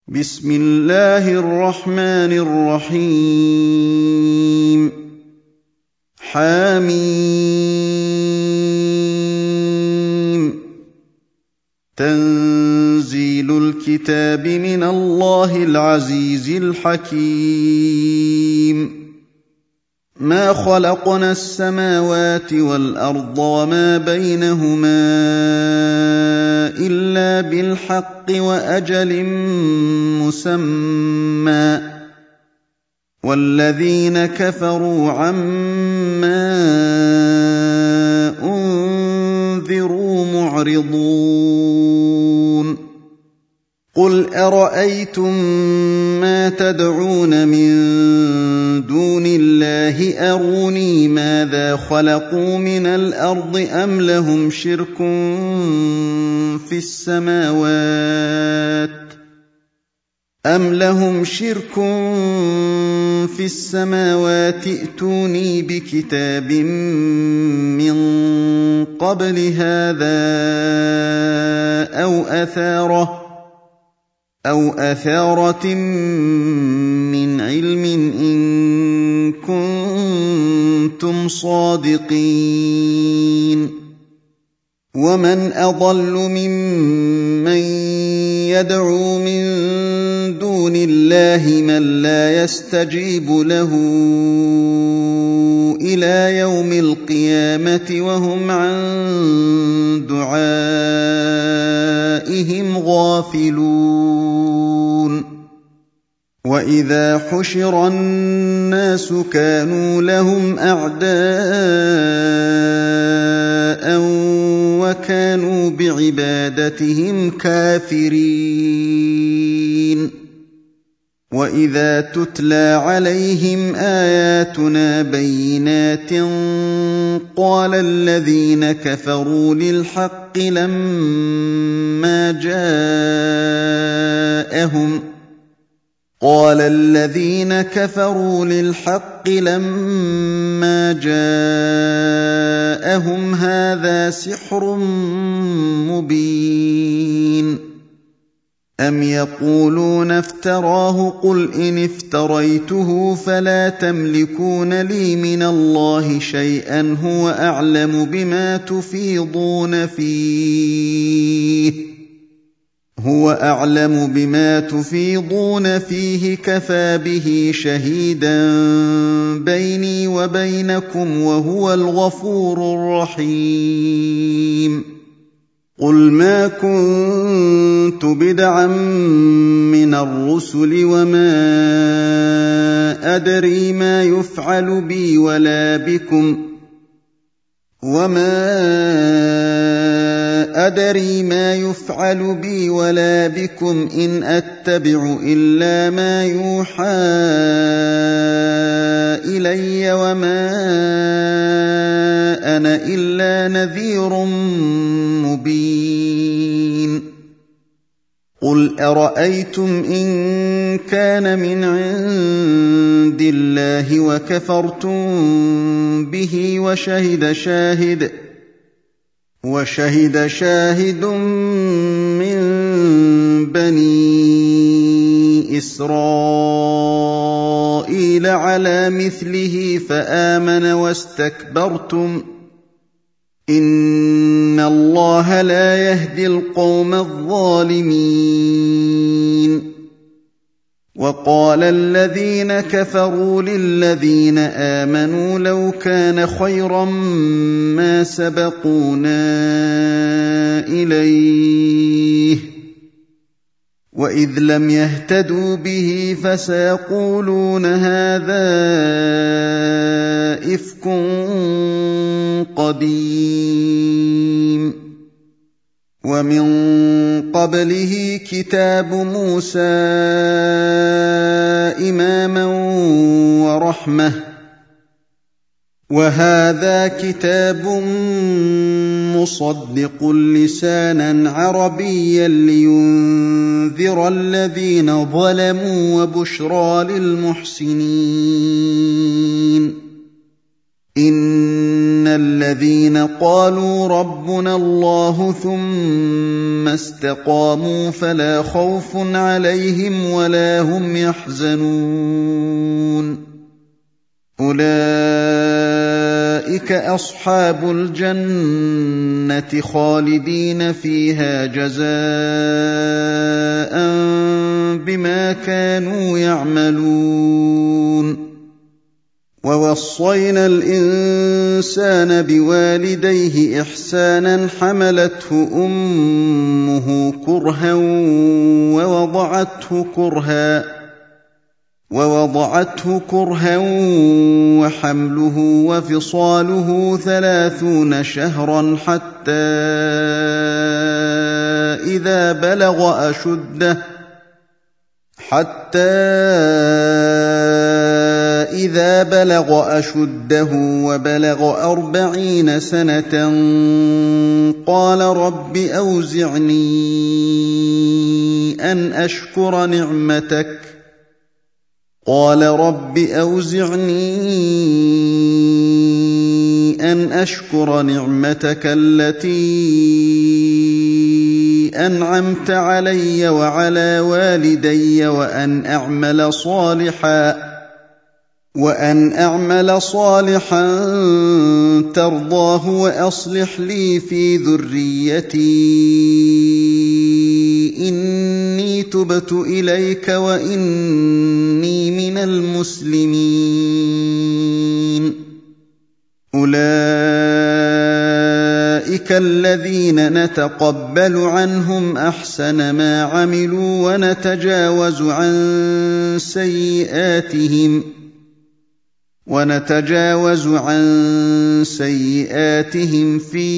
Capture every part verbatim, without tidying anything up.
بسم الله الرحمن الرحيم حميم تنزيل الكتاب من الله العزيز الحكيم ما خلقنا السماوات والأرض وما بينهما إلا بالحق وأجل مسمى والذين كفروا عما أنذروا معرضون قل أرأيتم ما تدعون من دون الله أروني ماذا خلقوا من الأرض أم لهم شرك في السماوات أم لهم شرك في السماوات ائتوني بكتاب من قبل هذا أو أثارة أو أثارة من علم إن كنتم صادقين ومن أضل ممن يدعو من دون الله من لا يستجيب له إلى يوم القيامة وهم عن دعائهم غافلون وإذا حشر الناس كانوا لهم أعداء وكانوا بعبادتهم كافرين وإذا تتلى عليهم آياتنا بينات قال الذين كفروا للحق لما جاءهم قال الذين كفروا للحق لما جاءهم هذا سحر مبين أم يقولون افتراه قل إن افتريته فلا تملكون لي من الله شيئا هو أعلم بما تفيضون فيه هو أعلم بما تفيضون فيه كفى به شهيدا بيني وبينكم وهو الغفور الرحيم قل ما كنت بدعا من الرسل وما أدري ما يفعل بي ولا بكم وما أدري ما يفعل بي ولا بكم إن أتبع إلا ما يوحى إلي وما أنا إلا نذير مبين قل أرأيتم إن كان من عند الله وكفرتم به وشهد شاهد وشهد شاهد من بني إسرائيل على مثله فآمن واستكبرتم إن الله لا يهدي القوم الظالمين وقال الذين كفروا للذين آمنوا لو كان خيرا ما سبقونا إليه وإذ لم يهتدوا به فسيقولون هذا إفك قديم ومن قبله كتاب موسى إماما ورحمة وهذا كتاب مصدق لسانا عربيا لينذر الذين ظلموا وبشرى للمحسنين إِنَّ الَّذِينَ قَالُوا رَبُّنَا اللَّهُ ثُمَّ اسْتَقَامُوا فَلَا خَوْفٌ عَلَيْهِمْ وَلَا هُمْ يَحْزَنُونَ أُولَئِكَ أَصْحَابُ الْجَنَّةِ خَالِدِينَ فِيهَا جَزَاءً بِمَا كَانُوا يَعْمَلُونَ وَوَصَّيْنَا الْإِنسَانَ بِوَالِدَيْهِ إِحْسَانًا حَمَلَتْهُ أُمُّهُ كُرْهًا وَوَضَعَتْهُ كُرْهًا وَوَضَعَتْهُ كُرْهًا وَحَمْلُهُ وَفِصَالُهُ ثَلَاثُونَ شَهْرًا حَتَّى إِذَا بَلَغَ أَشُدَّهُ حَتَّى إِذَا بَلَغَ أَشُدَّهُ وَبَلَغَ أَرْبَعِينَ سَنَةً قَالَ رَبِّ أَوْزِعْنِي أَنْ أَشْكُرَ نِعْمَتَكَ قال رب أوزعني أن أشكر نعمتك التي أنعمت علي وعلى والدي وأن أعمل صالحا وأن أعمل صالحا ترضاه وأصلح لي في ذريتي إني تبت إليك وإني من المسلمين أولئك الذين نتقبل عنهم أحسن ما عملوا ونتجاوز عن سيئاتهم ونتجاوز عن سيئاتهم في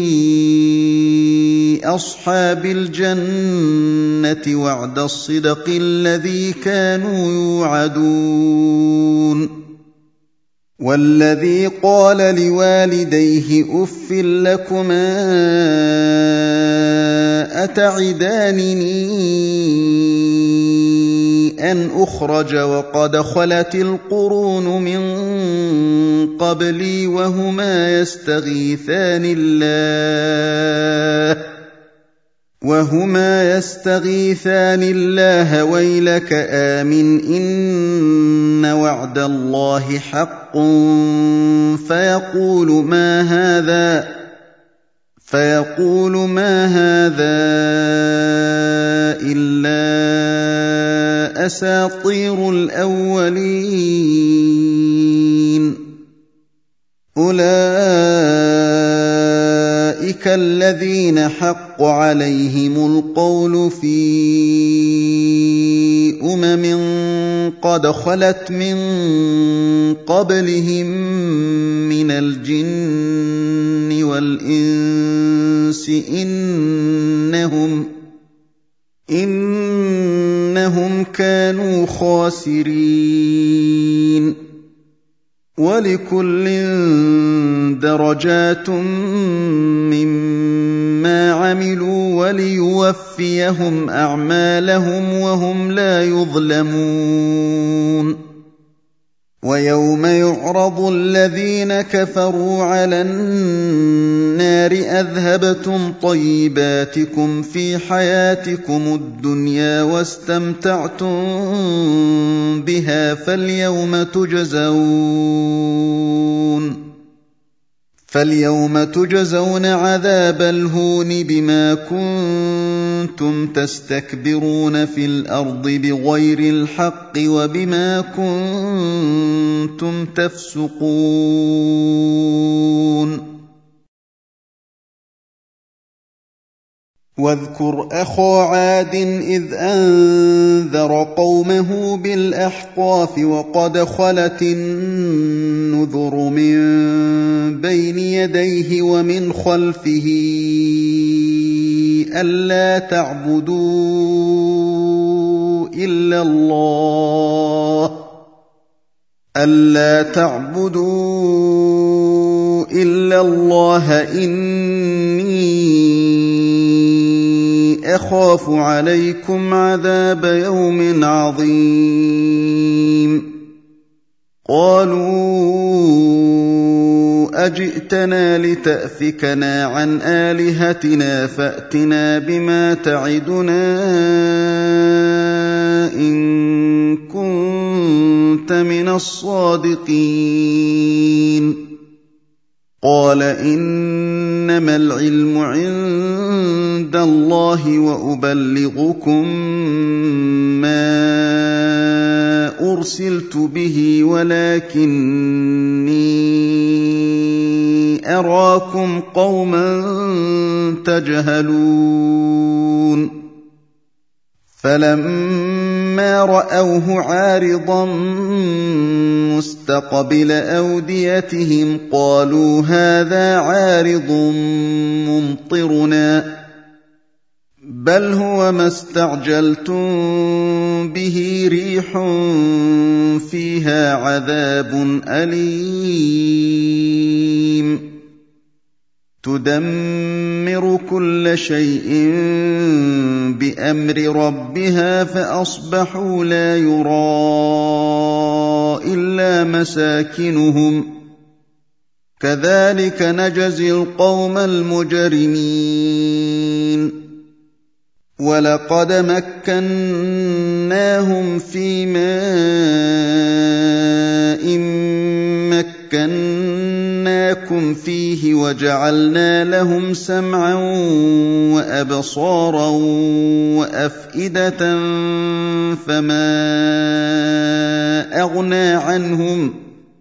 أصحاب الجنة وعد الصدق الذي كانوا يوعدون والذي قال لوالديه أف لكما أتعدانني أن أخرج وقد خلت القرون من قبلي وهما يستغيثان الله وهما يستغيثان الله ويلك آمن إن وعد الله حق فيقول ما هذا فيقول ما هذا إلا أساطير الأولين أولئك الذين حق عليهم القول في أمم قد خلت من قبلهم من الجن والإنس إنهم إنهم كانوا خاسرين ولكل درجات مما عملوا وليوفيهم أعمالهم وهم لا يظلمون ويوم يعرض الذين كفروا على النار أذهبتم طيباتكم في حياتكم الدنيا واستمتعتم بها فاليوم تجزون فاليوم تجزون عذاب الهون بما كنتم تستكبرون في الأرض بغير الحق وبما كنتم تفسقون واذكر أخا عاد إذ أنذر قومه بالأحقاف وقد خلت النذر من بين يديه ومن خلفه ألا تعبدوا إلا الله ألا تعبدوا إلا الله إني أخاف عليكم عذاب يوم عظيم قالوا أجئتنا لتأفكنا عن آلهتنا فأتنا بما تعدنا إن كنت من الصادقين قال إنما العلم عند الله وأبلغكم ما أرسلت به ولكني أراكم قوما تجهلون فلما رأوه عارضا مستقبل أوديتهم قالوا هذا عارض ممطرنا بل هو ما استعجلتم به ريح فيها عذاب أليم تدمر كل شيء بأمر ربها فأصبحوا لا يرى إلا مساكنهم كذلك نجزي القوم المجرمين ولقد مكناهم في ماء مكناكم فيه وجعلنا لهم سمعا وأبصارا وأفئدة فما أغنى عنهم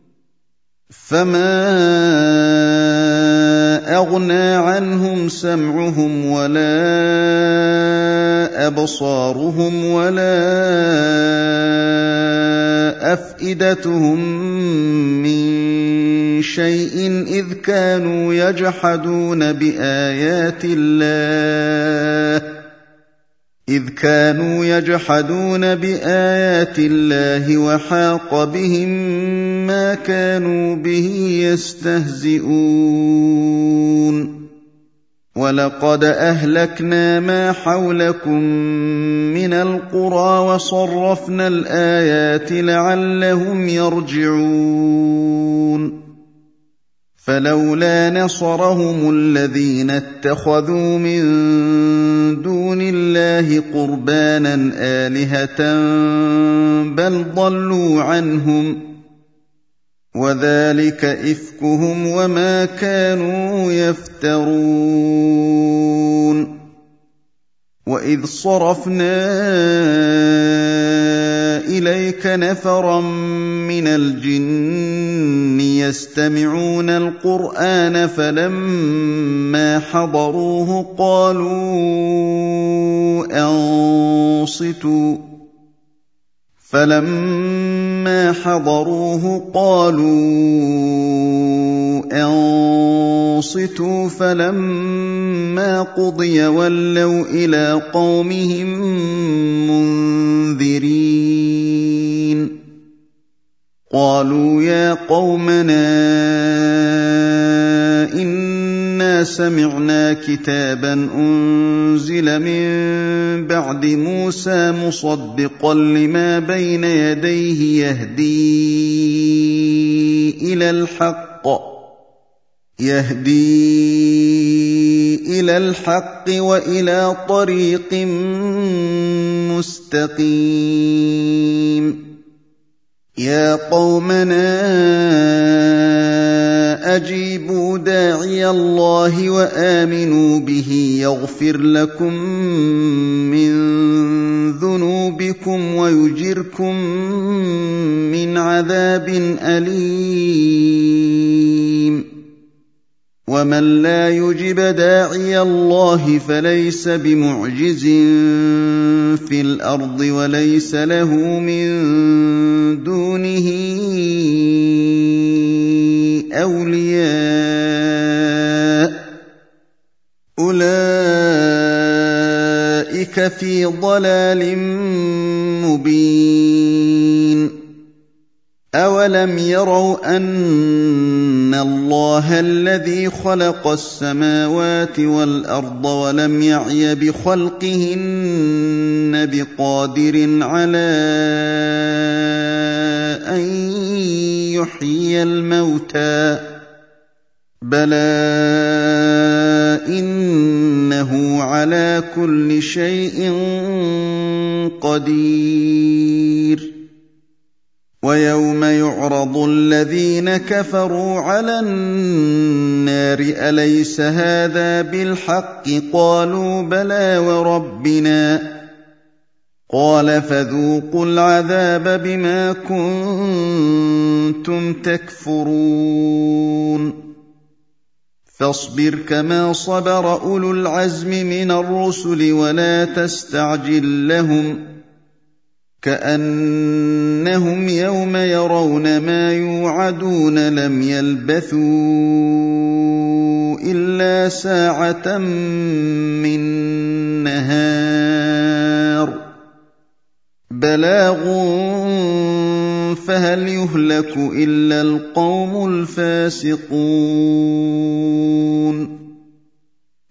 فما أغنى عنهم سمعهم ولا أبصارهم ولا أفئدتهم من شيء إذ كانوا يجحدون بآيات الله إذ كانوا يجحدون بآيات الله وحاق بهم ما كانوا به يستهزئون ولقد أهلكنا ما حولكم من القرى وصرفنا الآيات لعلهم يرجعون فلولا نصرهم الذين اتخذوا من دون الله قربانا آلهة بل ضلوا عنهم وذلك إفكهم وما كانوا يفترون وإذ صرفنا إليك نفرا من الجن يستمعون القرآن فلما حضروه قالوا أنصتوا فلما حضروه قالوا أنصتوا فلما قضي ولوا إلى قومهم منذرين قالوا يا قومنا إنا سمعنا كتابا أنزل من بعد موسى مصدقا لما بين يديه يهدي إلى الحق يهدي إلى الحق وإلى طريق مستقيم يا قومنا أجيبوا داعي الله وآمنوا به يغفر لكم من ذنوبكم ويجركم من عذاب أليم ومن لا يجب داعي الله فليس بمعجز في الأرض وليس له من دونه أولياء أولئك في ضلال مبين أولم يروا أن الله الذي خلق السماوات والأرض ولم يعي بخلقهن بقادر على أن يحيي الموتى بلى إنه على كل شيء قدير ويوم يعرض الذين كفروا على النار أليس هذا بالحق قالوا بلى وربنا قال فذوقوا العذاب بما كنتم تكفرون فاصبر كما صبر أولو العزم من الرسل ولا تستعجل لهم كأنهم يوم يرون ما يوعدون لم يلبثوا إلا ساعة من نهار بلاغ فهل يهلك إلا القوم الفاسقون